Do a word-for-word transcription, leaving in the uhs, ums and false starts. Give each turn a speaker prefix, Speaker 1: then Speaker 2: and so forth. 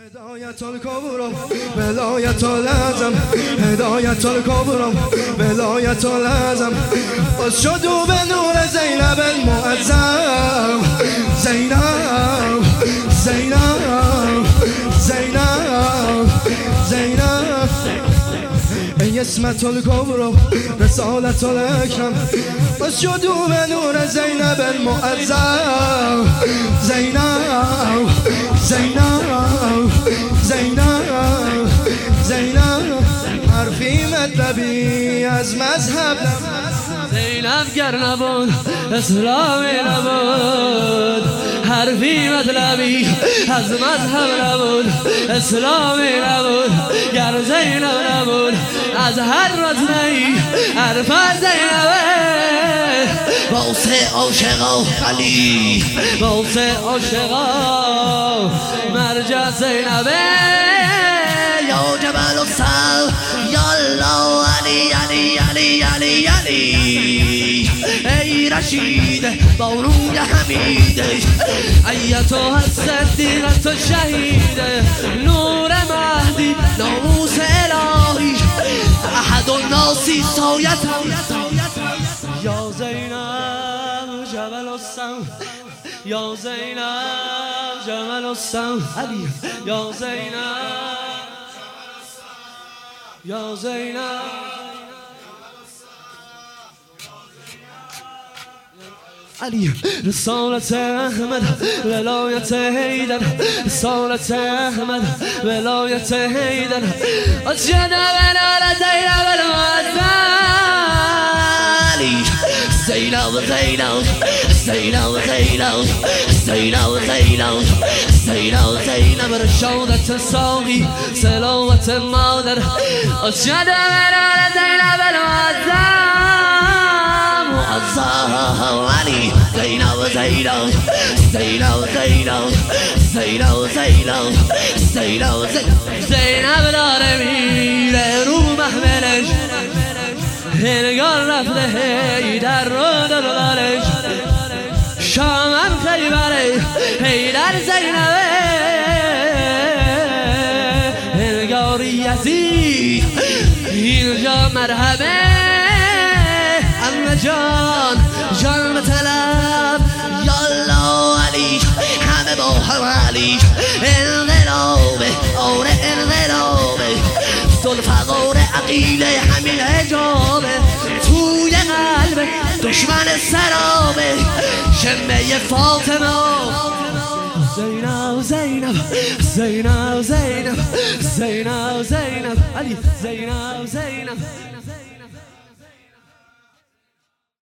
Speaker 1: هدایت الکبرا ولایت العظم هدایت الکبرا ولایت العظم اسجدوا به نور زینب المعظم زینب زینب زینب زینب ای اسمت الکبرا رسالت الاکرم اسجدوا به نور زینب المعظم زینب زینب زینب زینب حرفی مطلبی از مذهب
Speaker 2: زینب گر نبود اسلامی نبود حرفی مطلبی از مذهب نبود اسلامی نبود گر زینب نبود از هر رتنه‌ای حرف زینبه واسه عاشقا علی واسه عاشقا مرجع زینبه یا جبل السر یا الله علی علی علی علی علی ای رشید بارون حمید ایتها الصدیقة الشهید نور مهدی ناموس الهی احد الناس سایت یا زینب جبل السم یا زینب جبل السم علی یا زینب یا زینب علی رسالت احمد ولایت حیدر رسالت احمد ولایت حیدر اسجد بنا زینب المعظم علی زینب زینب زینب زینب زینب زینب زینب زینب رشادت ساقی سلامت مادر اسجد بنا زینب المعظم علی زینب زینب زینب زینب زینب زینب زینب زینب داره میره رو محملش هنگار رفته حیدر رو دلبالش شامم خیبره حیدر زینبه هنگار یزید اینجا مرحبه امه جان جان به طلب یالله علی همه با هم علی انقلابه آره انقلابه ذوالفقار عقیله همین حجابه توی قلب دشمن سرابه شمه فاطمه زینب زینب زینب زینب زینب زینب علی زینب زینب